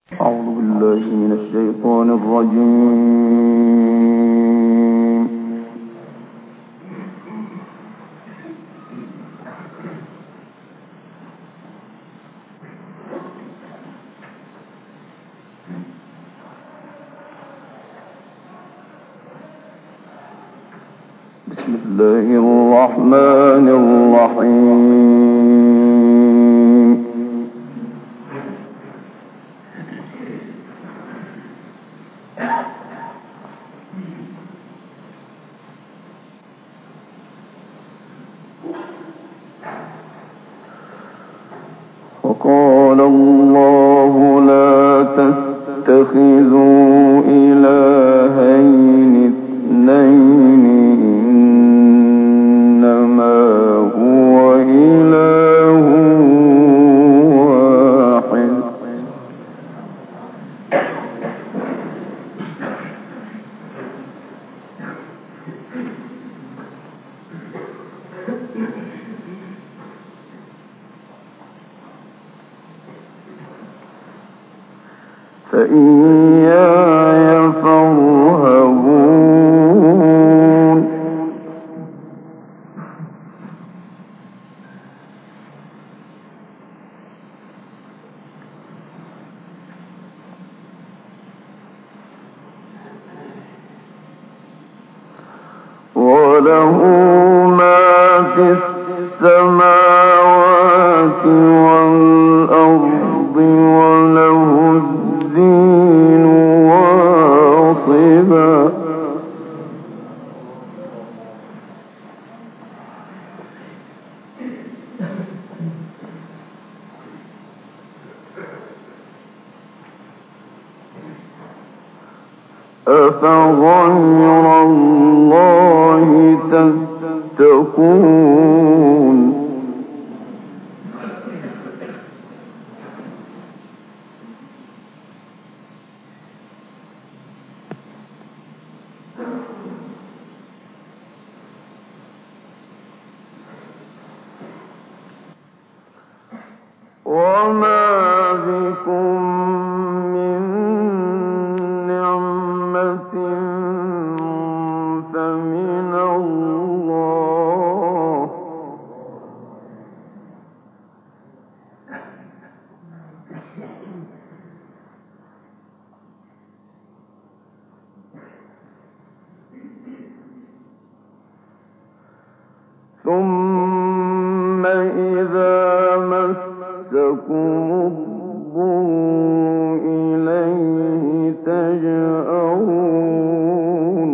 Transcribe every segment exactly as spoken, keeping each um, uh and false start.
أعوذ بالله من الشيطان الرجيم. بسم الله الرحمن الرحيم. وقال الله لا تتخذوا إلهين اثنين إنما هو إله واحد فإياي فارهبون. وله ما في السماوات والأرض وله الدين واصبا. أفغير الله تتقون. وما بكم من نعمة فمن الله. ثم إذا مسكم الضر إليه تجأرون.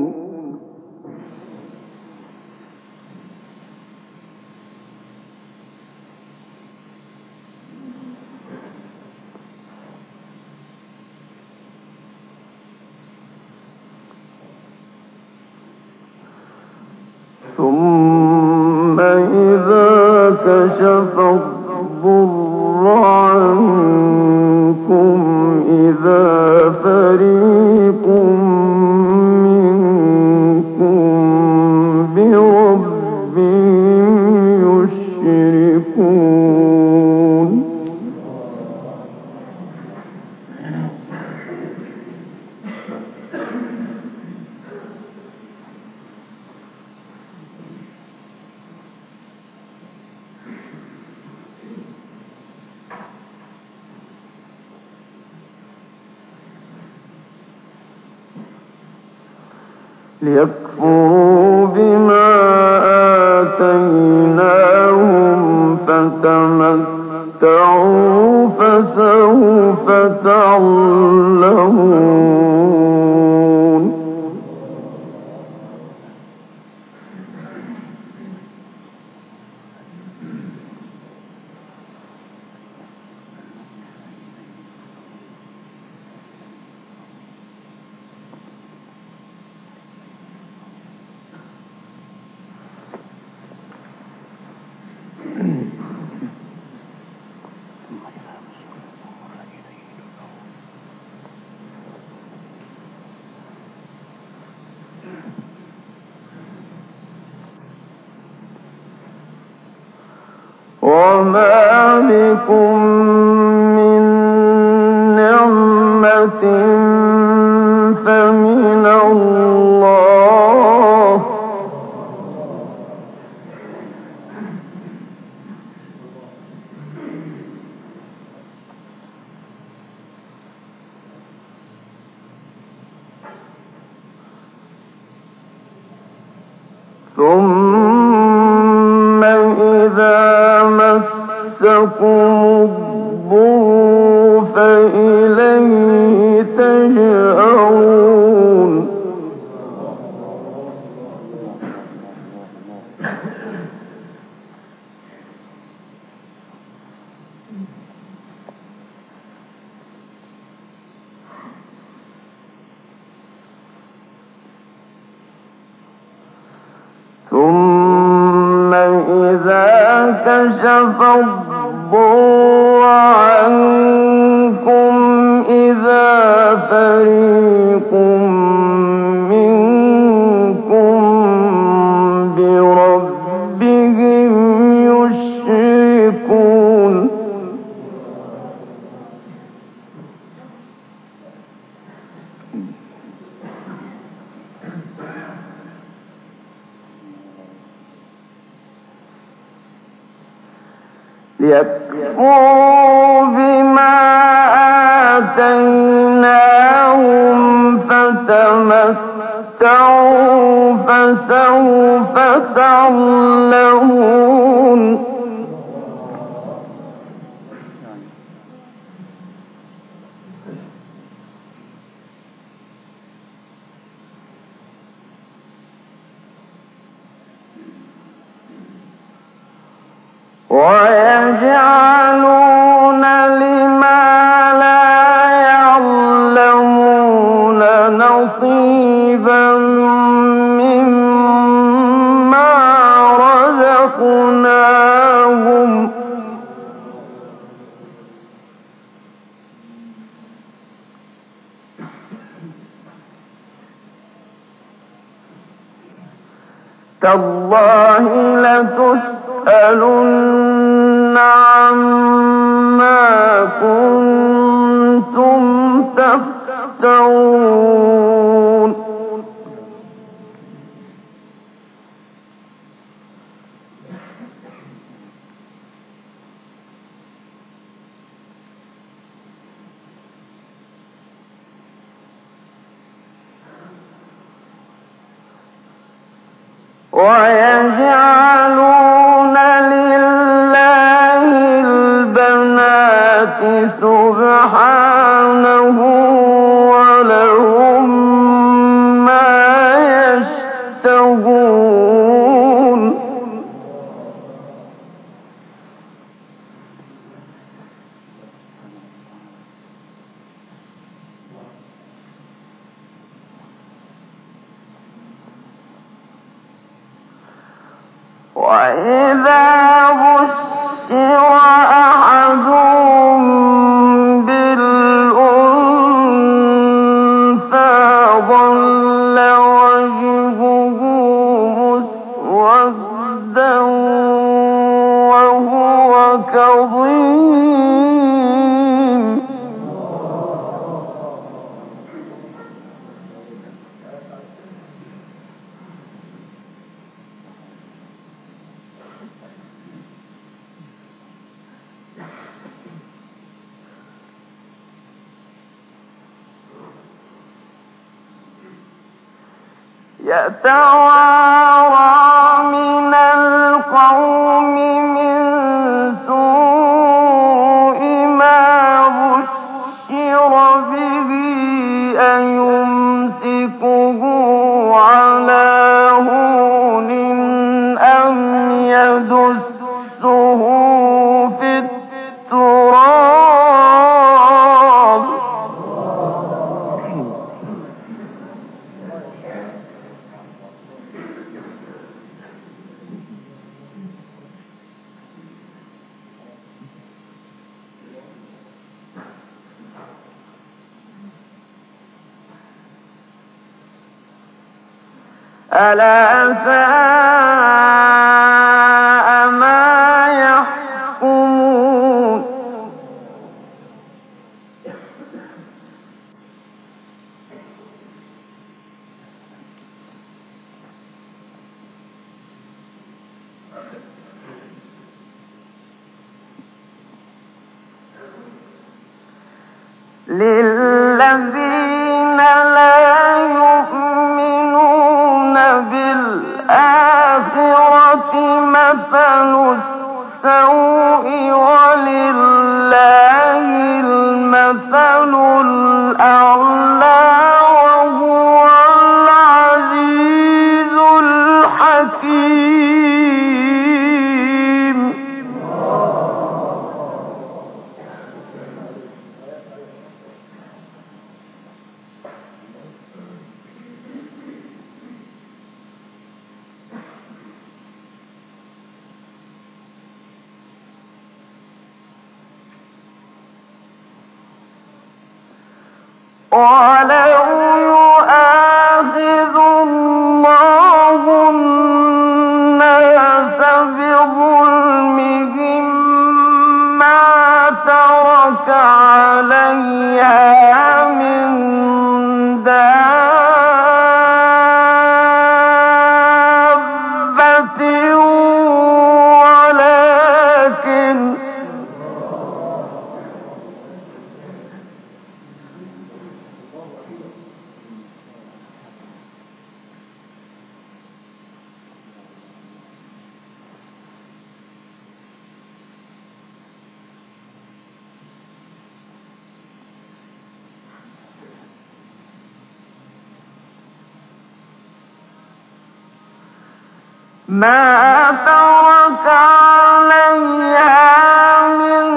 ثم إذا كشف الضر عنكم إذا فريق منكم بربهم يشركون. ليكفروا بما آتيناهم فتمتعوا فسوف تعلمون. وما بكم من نعمة فمن الله ثم إذا مسكم الضر فإليه تجأرون ثم إذا كشف الضر عنكم إذا فريق منكم بربهم يشركون ليكفروا بما آتيناهم فتمتعوا فسوف تعلمون ويجعلون لما لا يعلمون نصيبا مما رزقناهم تالله لتسألن عما كنتم تفترون ويجعلون لله البنات سبحانه ولهم ما يشتهون وإذا بشر أحدهم بالأنثى ظل وجهه مسودا وهو كظيم يتوارى من القوم من سوء ما بشر به أيمسكه على هون أم يدسه في التراب ألا ساء ما يحكمون للذين لا يؤمنون بالآخرة مثل السوء ولله المثل الأعلى وهو العزيز الحكيم. ولو يؤاخذ الله الناس بظلمهم ما ترك عليها من دابة ولكن ما ترك عليها من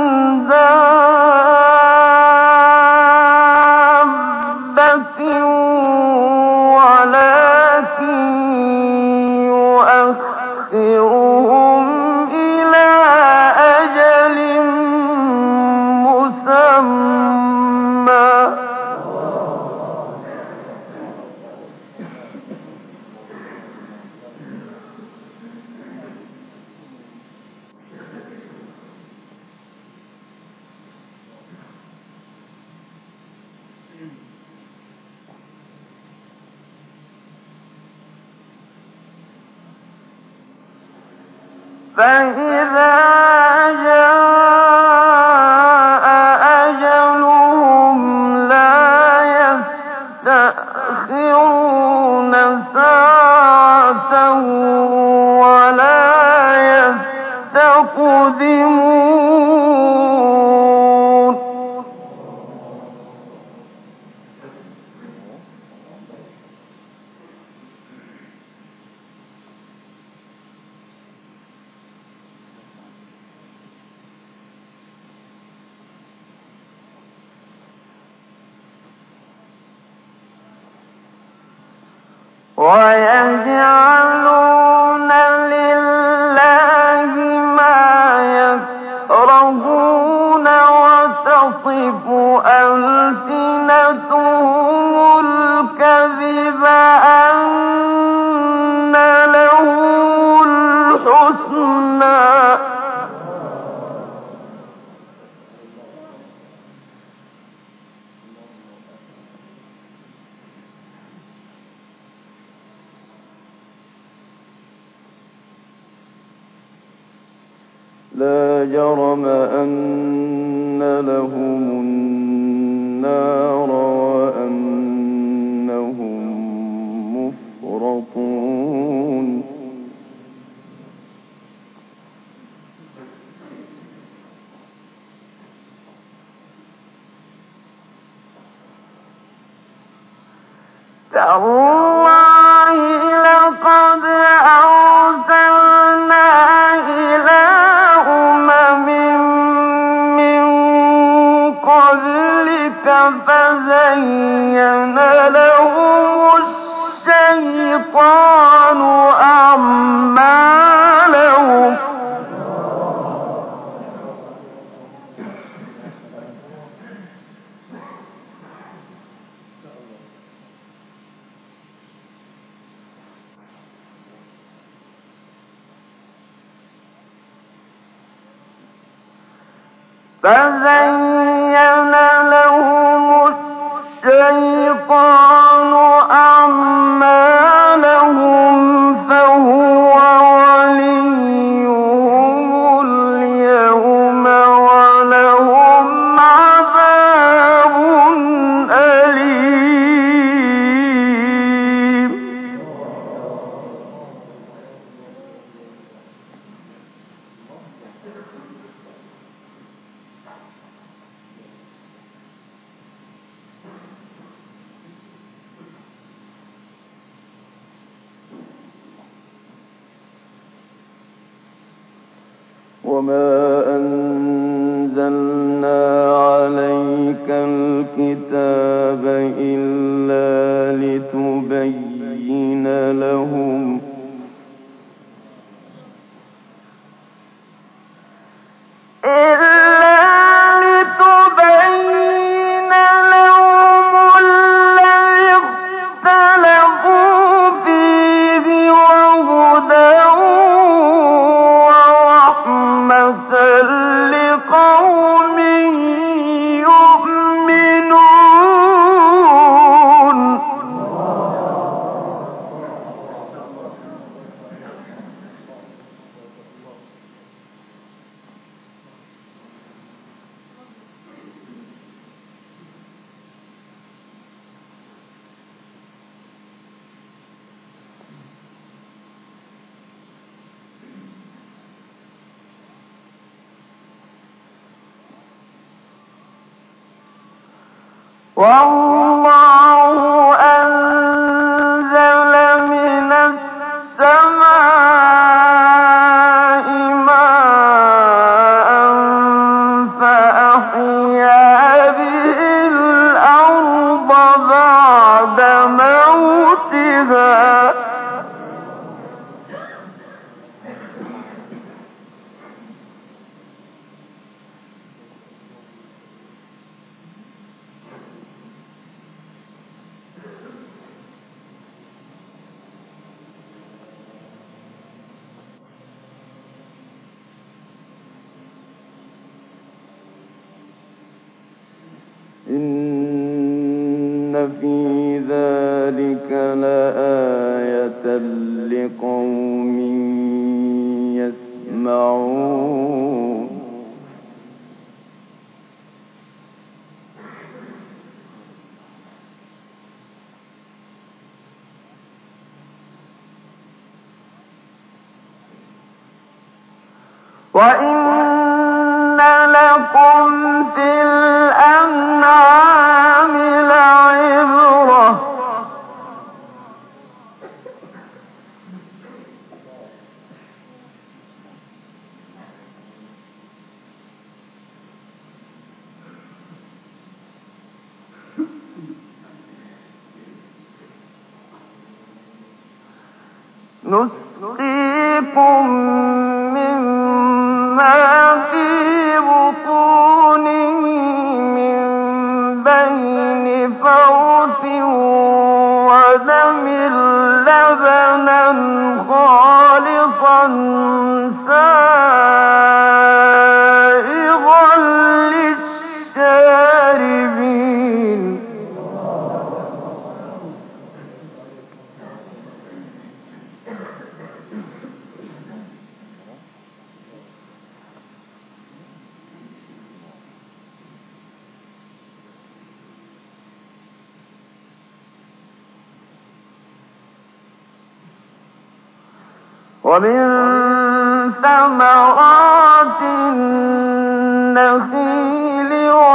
دابة ولكن يؤخرهم إلى أجل مسمى. فإذا جاء أجلهم لا يستأخرون ساعة ولا يستقدمون. ويجعلون لله ما يكرهون وتصف ألسنتهم الكذب أن لهم الحسنى. لا جرم أن لهم النار وأنهم مفرطون. تالله لقد أرسلنا إلى فزين لهم الشيطان أعمالهم فزين لهم الشيطان أعمالهم فهو وليهم وما أنزلنا عليك الكتاب إلا لتبين لهم والله أنزل من السماء ماء فأحيا به الأرض بعد موتها إن في ذلك لآية لقوم يسمعون وإن لكم في الأنعام لعبرة نسقيكم مما في بطونه من بين فرث ودم لبنا خالصا سائغا للشاربين ومن ثمرات النخيل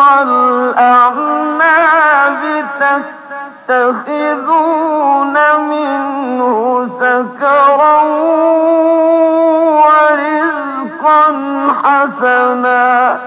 والأعناب تتخذون منه سكرا ورزقا حسنا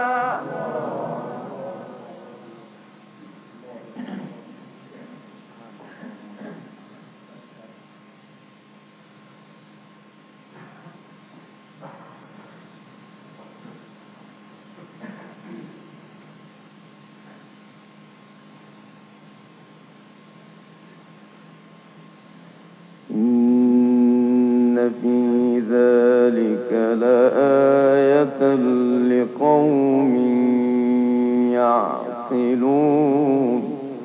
إن في ذلك لآية لقوم يعقلون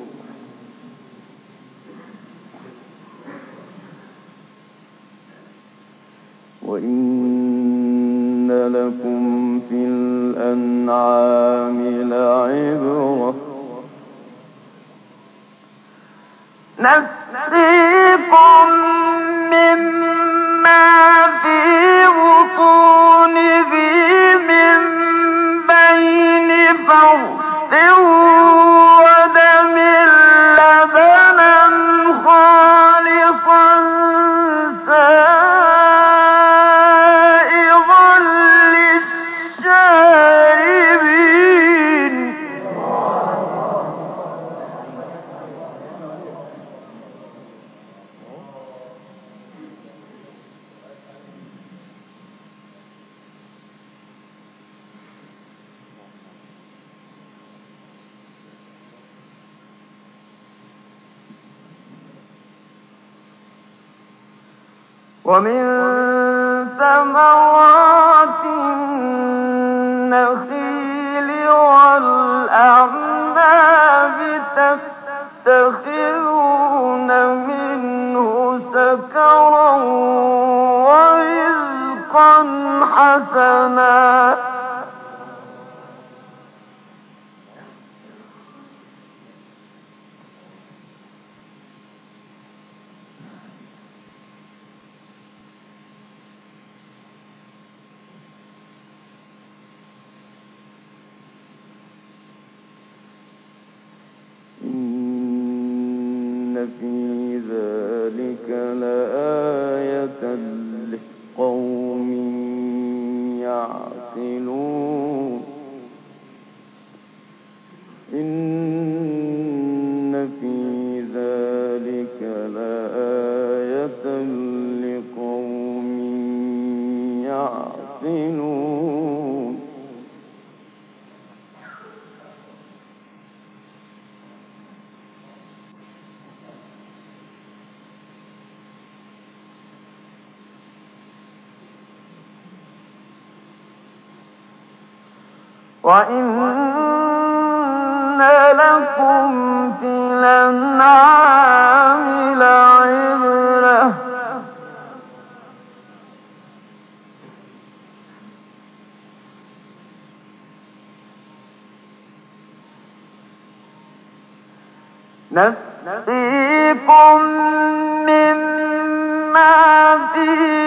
وإن لكم في الأنعام لعبرة نسقيكم مما في بطونه من بين فرث ودم لبنا خالصا سائغا ومن ثمرات النخيل والأعناب تتخذون منه سكرا ورزقا حسنا إن في ذلك لآية لقوم يعقلون إن في ذلك لآية لقوم يعقلون وَإِنَّ لَكُمْ فِي الْأَنْعَامِ لَعِبْرَةً ۖ نسقيكم مما في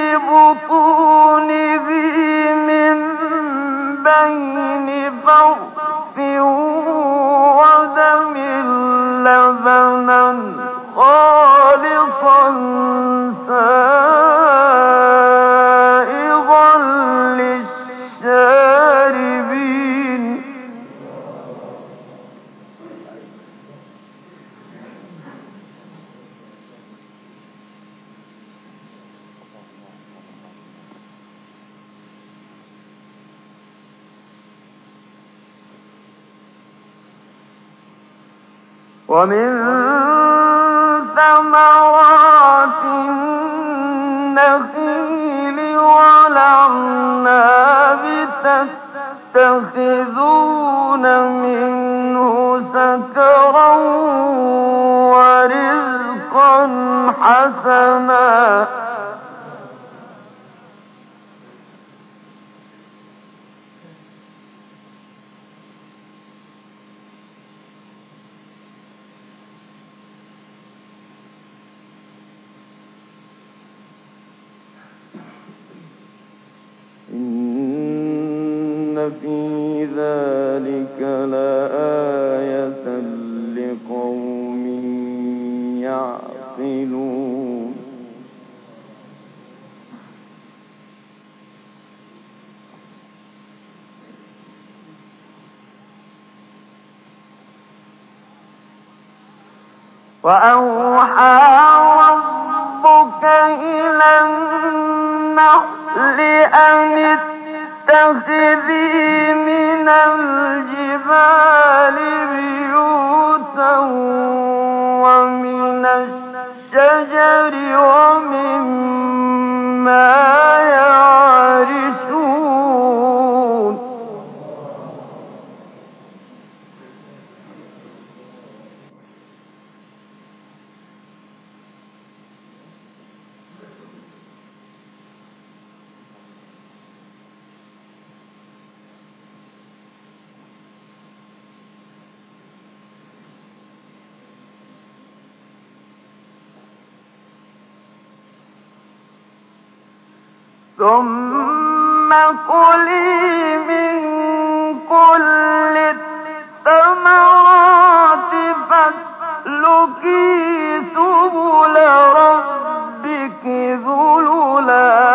بطونه من بين فرث ودم لبنا خالصا سائغا للشاربين ومن ثمرات النخيل والأعناب تتخذون منه سكرا ورزقا حسنا إن في ذلك لآية لقوم يعقلون وأوحى ربك إلى النحل أن اتخذي من الجبال بيوتا ومن الشجر ومما يعرشون ثم كلي من كل الثمرات فاسلكي سبل ربك ذللا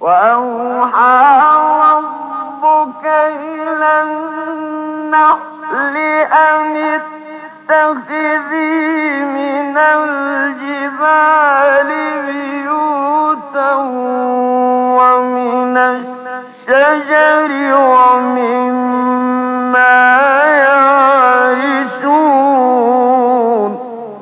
وأوحى ربك إلى النحل أن اتخذي من الجبال بيوتا ومن الشجر ومما يعرشون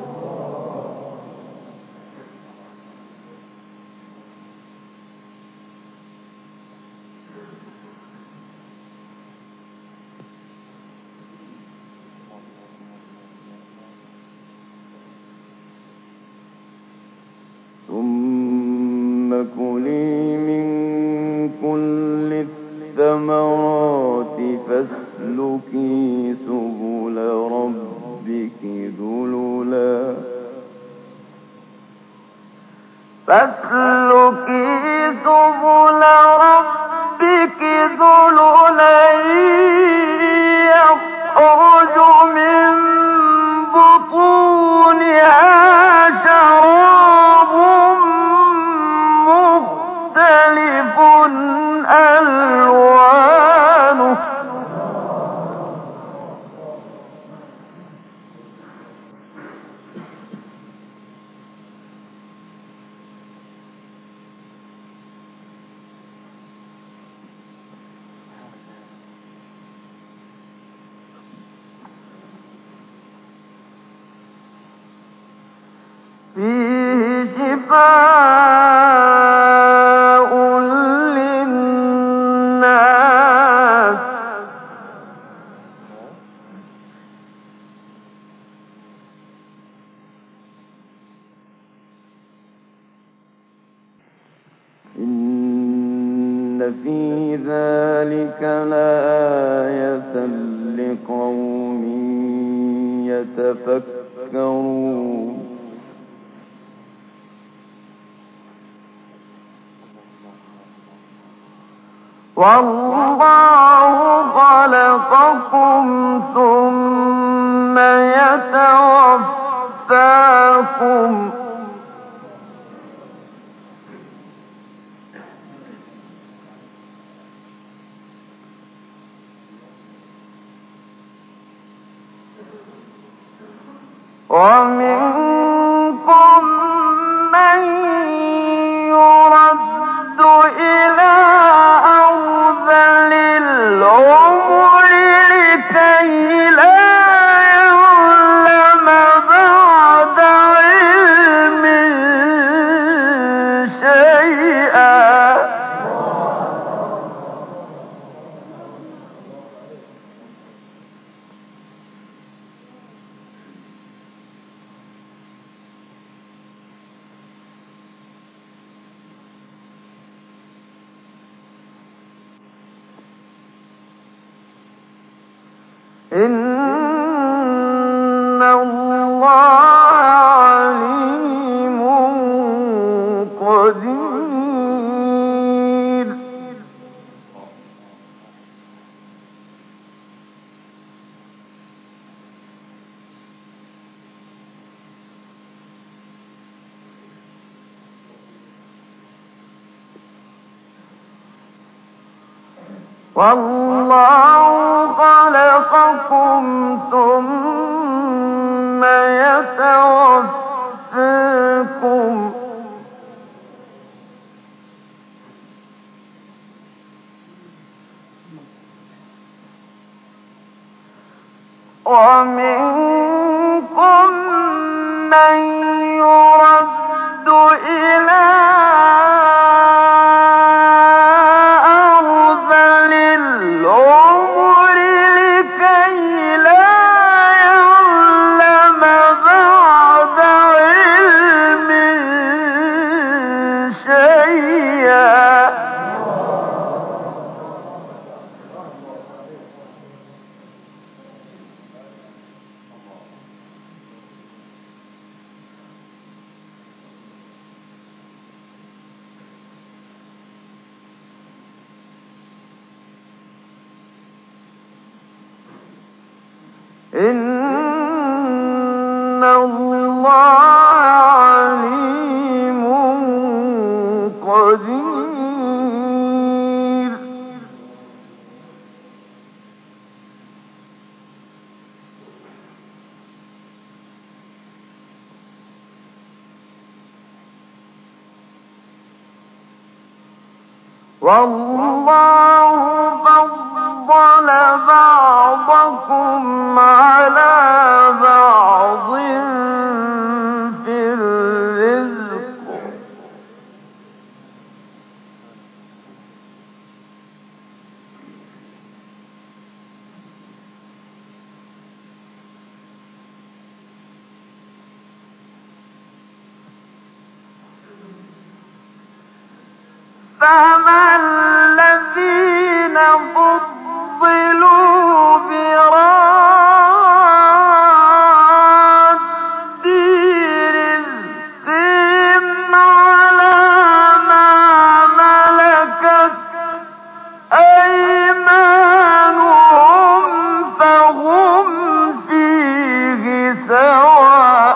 ثم كلي من كل الثمرات فاسلكي سبل ربك ذللا فاسلكي سبل ربك ذللا يخرج من بطونها شراب مختلف ألوانه فيه شفاء للناس إن في ذلك لآية لقوم يتفكرون والله خلقكم ثم يتوفاكم ومنكم من يرد إلى أرذل العمر لكي لا يعلم بعد علم شيئا إن الله عليم قدير والله خلقكم ثم يتوفاكم ومنكم من يرد إلى أرذل العمر لكي لا يعلم بعد علم شيئا إن الله عليم قدير والله فضل بعضكم على بعض في الرزق فما الذين فضلوا براد رزقهم على ما ملكت أيمانهم فهم فيه سواء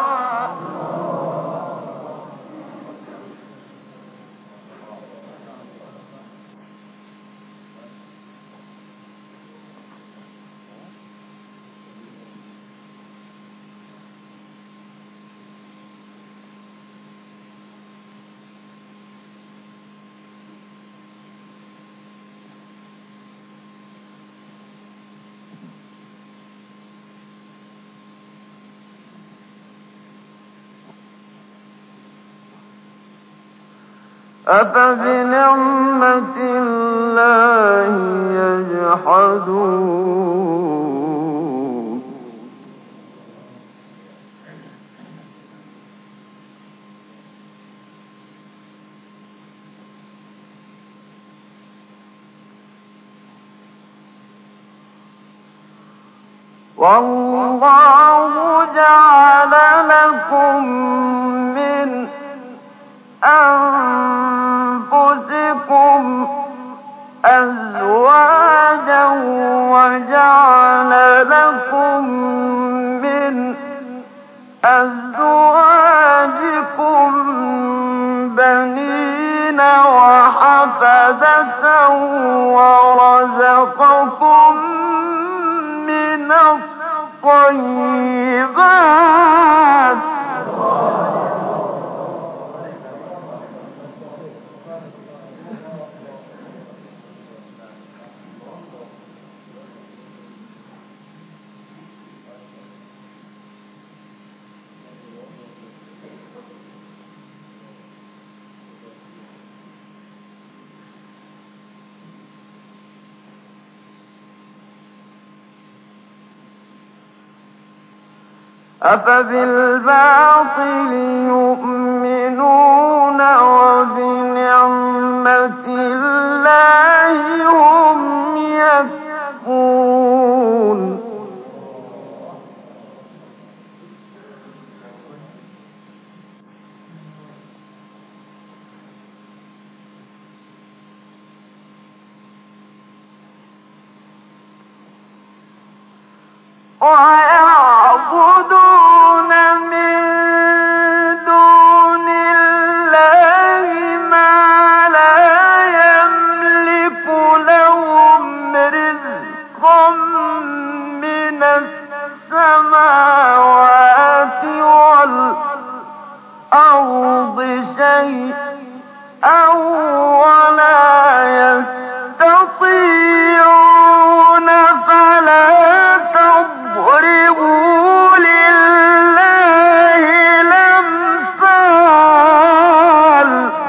أفبنعمة الله يجحدون والله جعل لكم من أنفسكم أزواجا وجعل لكم من أزواجكم بنين وحفدة ورزقكم من الطيبات أفبالباطل يؤمنون وبنعمة الله هم يكفرون ويعبدون من دون الله ما لا يملك لهم رزقا من السماوات والأرض شيئا ولا يستطيعون فلا تضربوا لله الأمثال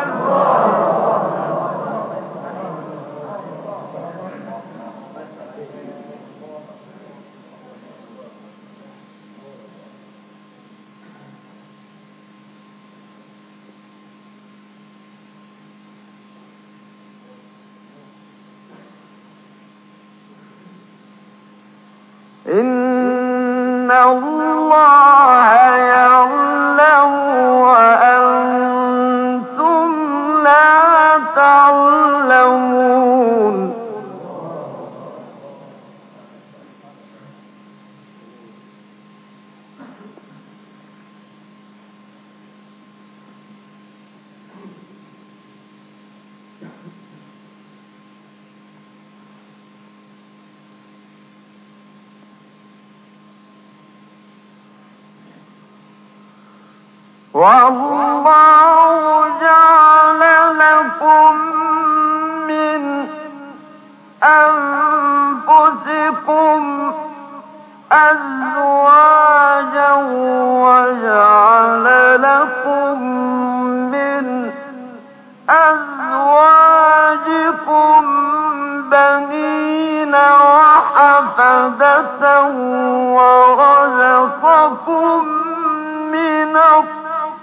إن الله يعلم وأنتم لا تعلمون والله جعل لكم من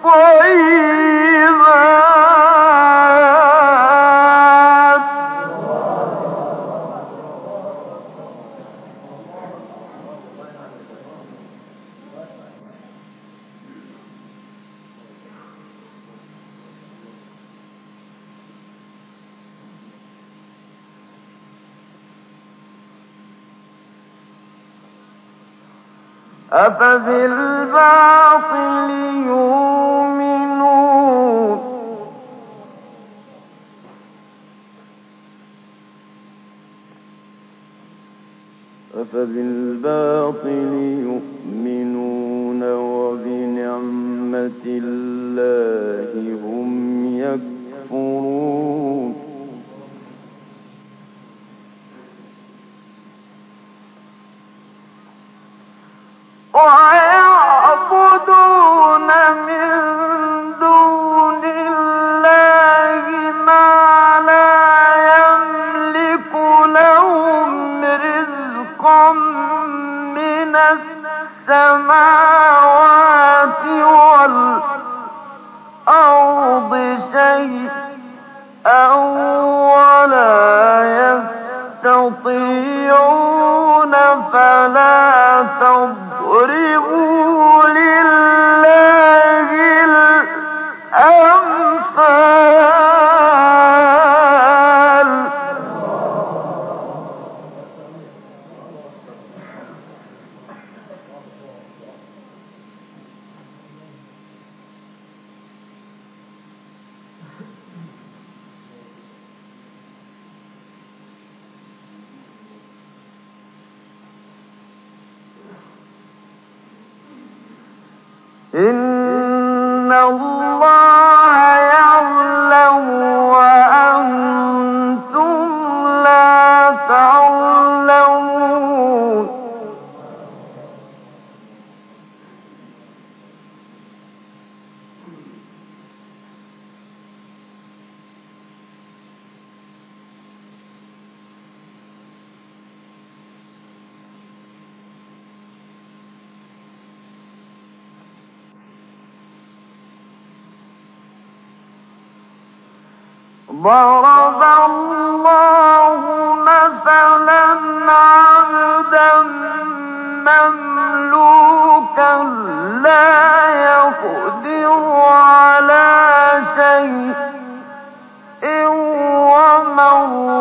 الطيبات أفبالباطل يؤمنون أفبالباطل يؤمنون وبنعمة الله هم يكفرون ويعبدون من دون الله ما لا يملك لهم رزقا من السماوات والأرض شيئا ولا يستطيعون فلا تضربوا لله الأمثال إن الله يعلم وأنتم لا تعلمون ضرب الله مثلا عبدا مملوكا لا يقدر على شيء ومن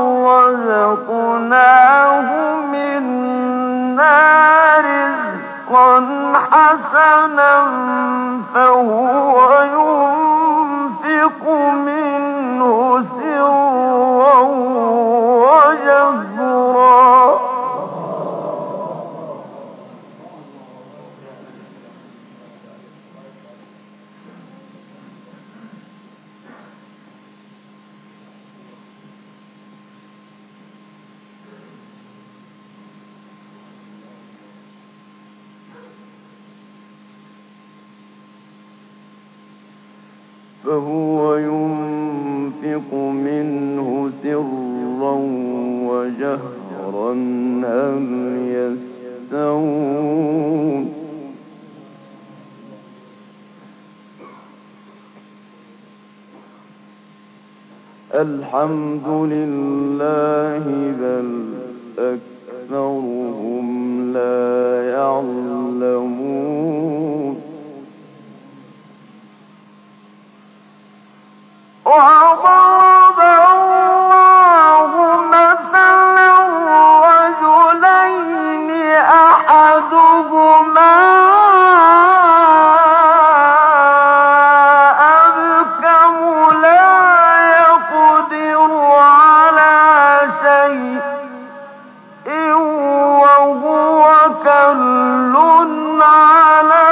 رزقناه منا رزقا حسنا فهو ينفق منه سرا وجهرا فهو ينفق منه سرا وجهرا هل يستوون الحمد لله بل أكثرهم لا يعلمون وضرب الله مثلا رجلين أحدهما أبكم لا يقدر على شيء وهو كل على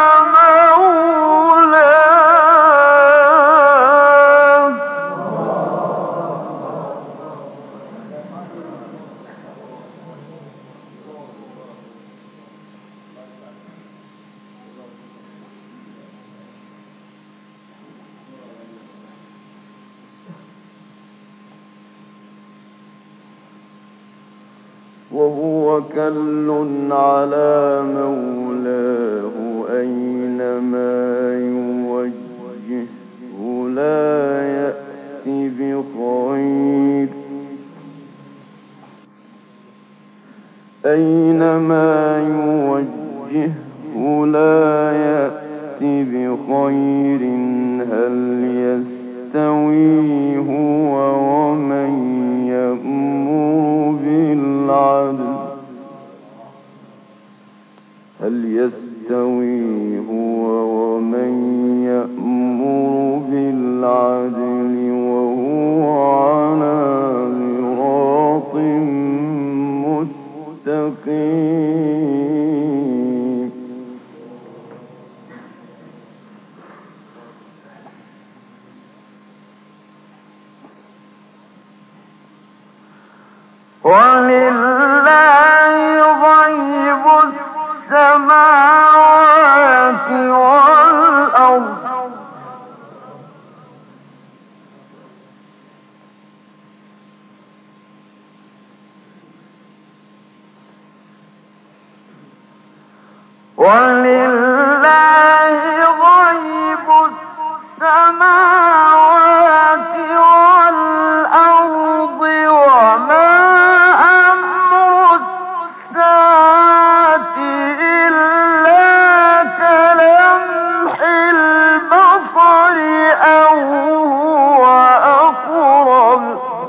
وهو كل على مولاه أينما يوجه بصير هل يستوي هو ومن يأمر بالعدل هل يستوي هو ومن يأمر بالعدل وهو على صراط مستقيم ولله غيب السماوات والأرض ولله غيب السماوات والأرض وما أمر الساعة إلا كلمح البصر أو هو أقرب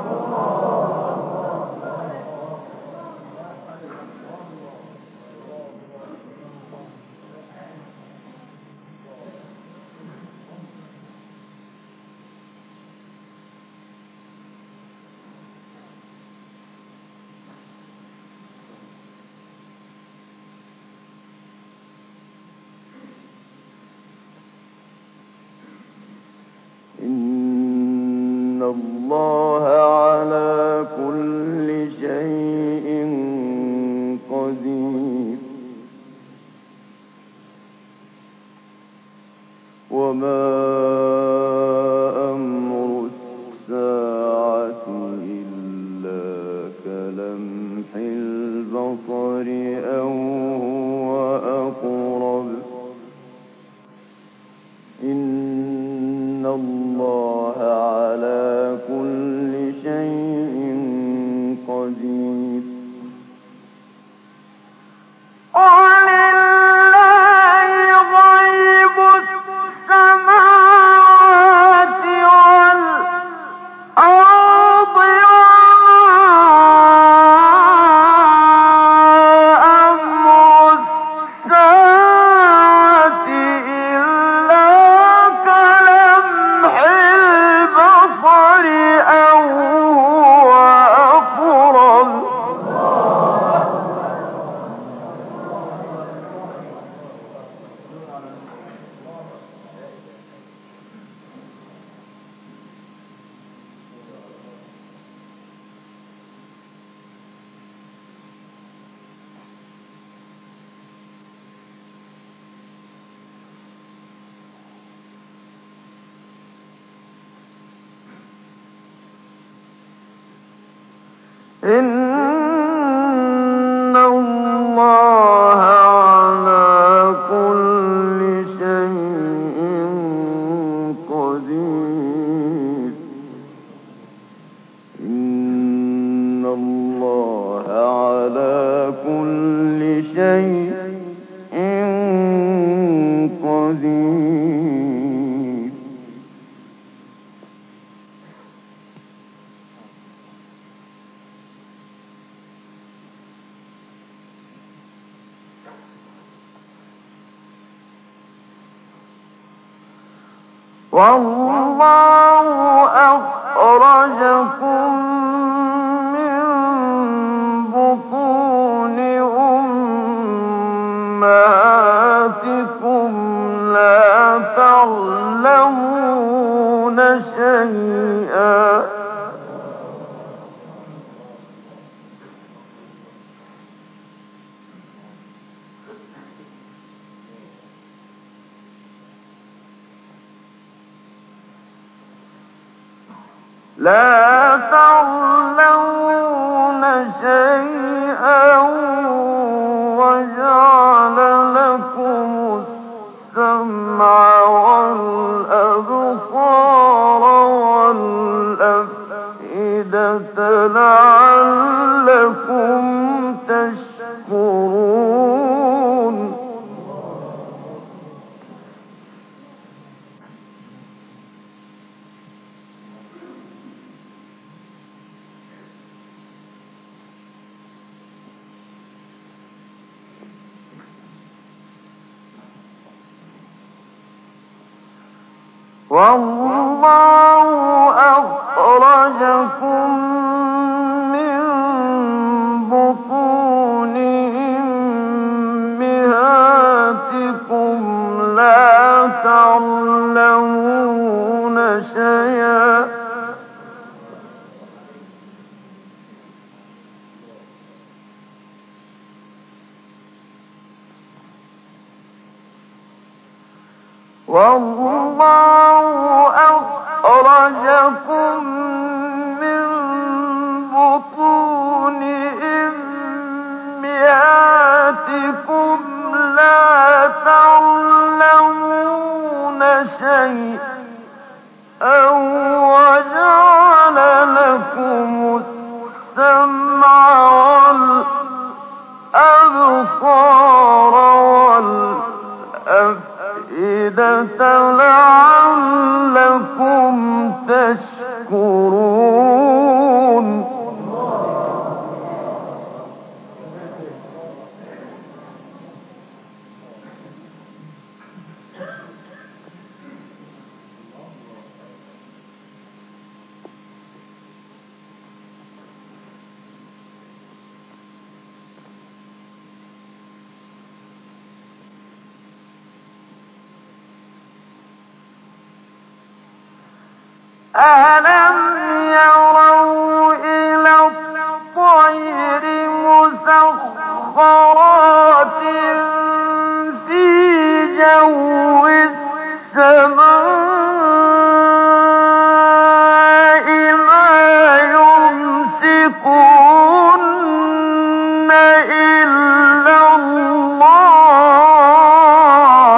إن الله على كل شيء قدير وما أمر الساعة إلا كلمح البصر أو هو أقرب إن الله على كل شيء قدير ولله غيب السماوات والأرض وما أمر الساعة إلا كلمح البصر أو هو أقرب إن الله على كل شيء قدير إن الله على كل شيء قدير والله أخرجكم من بطون أمهاتكم لا تعلمون شيئا لا تعلمون شيئا وجعل لكم السمع والأبصار والأفئدة لعلكم تشكرون. والله أخرجكم من بطون أمهاتكم لا تعلمون شيئا والله أخرجكم من بطون أمهاتكم لا تعلمون شيئا وجعل لكم السمع والأبصار والأفئدة لعلكم تشكرون أَلَمْ يَرَوْا إِلَى الطَّيْرِ مُسَخَّرَاتٍ فِي جَوِّ السَّمَاءِ مَا يُمْسِكُهُنَّ إِلَّا اللَّهُ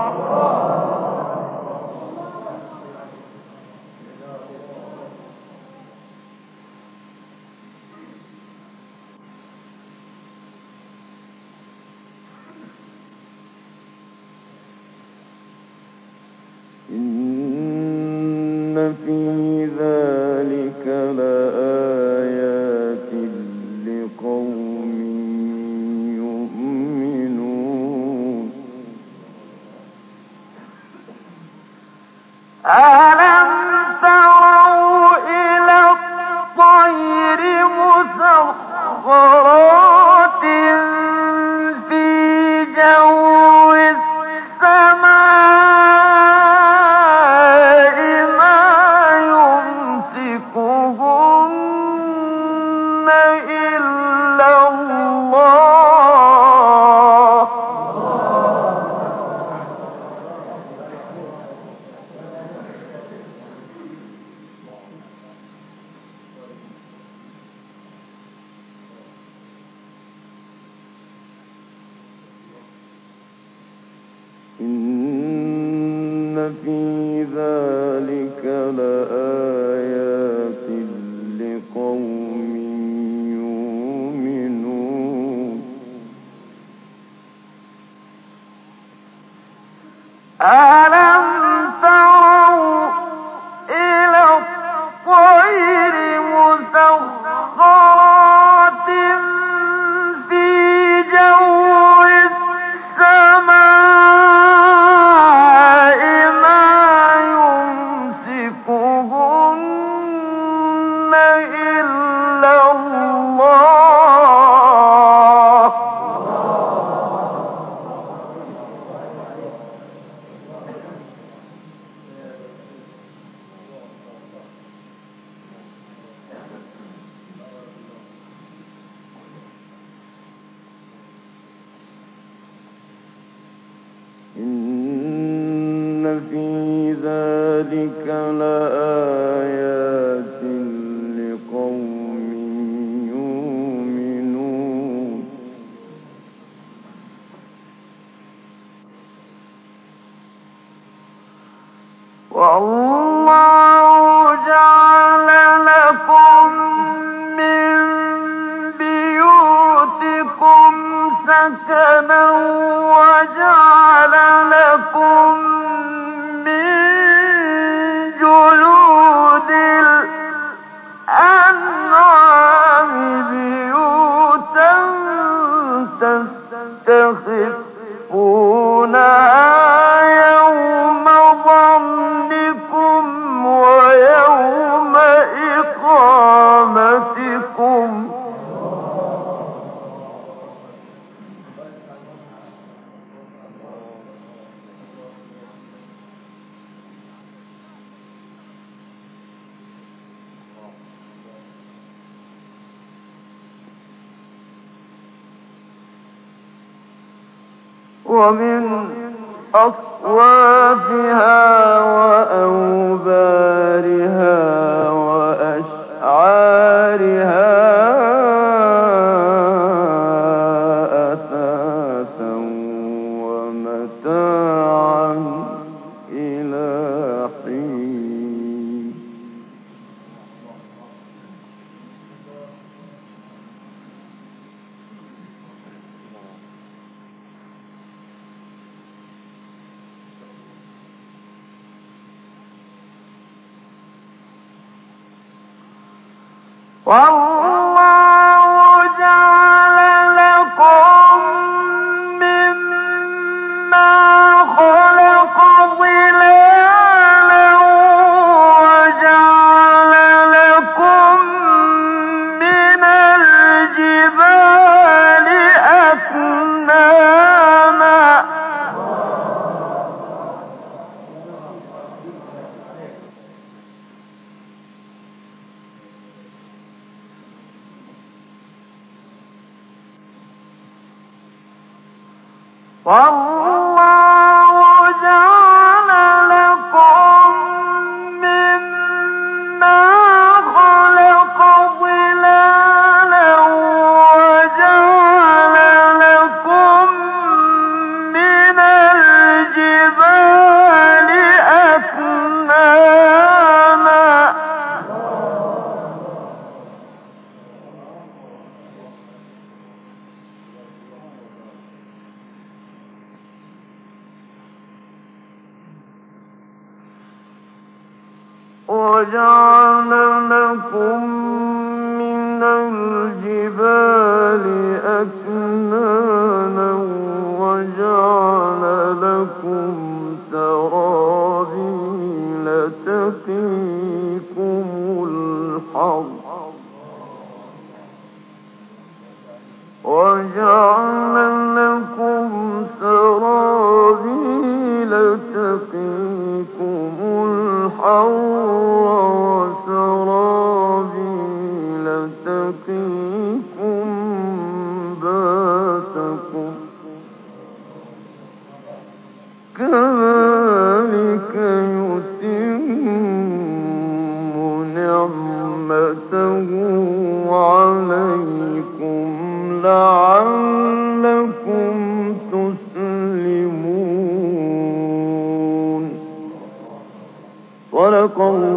إِنَّ فِي ذَلِكَ لَآيَاتٍ لِقَوْمٍ يُؤْمِنُونَ أَلَمْ تَرَوْا إِلَى الطَّيْرِ مُسَخَّرَاتٍ فِي جَوِّ السَّمَاءِ مَا يُمْسِكُهُنَّ إِلَّا اللَّهُ إِنَّ فِي ذَلِكَ لَآيَاتٍ لِقَوْمٍ يُؤْمِنُونَ أَلَمْ تَرَوْا إِلَى الطَّيْرِ مُسَخَّرَاتٍ فِي جَوِّ السَّمَاءِ مَا يُمْسِكُهُنَّ إِلَّا اللَّهُ إِنَّ فِي ذَلِكَ لَآيَاتٍ لِقَوْمٍ يُؤْمِنُونَ وَاللَّهُ جَعَلَ لَكُم مِّن بُيُوتِكُمْ سَكَنًا وَجَعَلَ لَكُم مِّن جُلُودِ الْأَنْعَامِ بُيُوتًا تَسْتَخِفُونَهَا يَوْمَ ظَعْنِكُمْ ومن أصوافها وأوبارها وأشعارها أثاثا ومتاعا إلى حين. والله جعل لكم مما خلق ظلالا وجعل لكم من الجبال أكنانا والله جعل لكم مما خلق ظلالا وجعل لكم من الجبال أكنانا وجعل لكم من الجبال أكنانا وجعل لكم سرابيل تقيكم الحر وجعل لكم سرابيل تقيكم الحر وسرابيل تقيكم باسكم كذلك يتم نعمته عليكم لعلكم تسلمون. صدق الله